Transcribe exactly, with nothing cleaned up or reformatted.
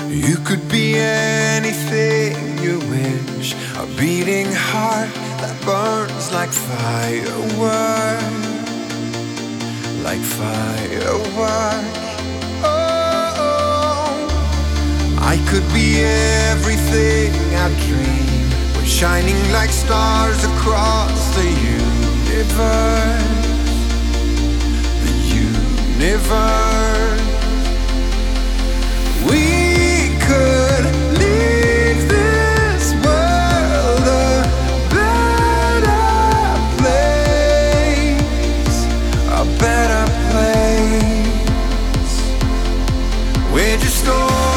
You could be anything you wish, a beating heart that burns like firework, like firework. Oh, I could be everything I dream. We're shining like stars across the universe, the universe. We could leave this world a better place, a better place. We're just all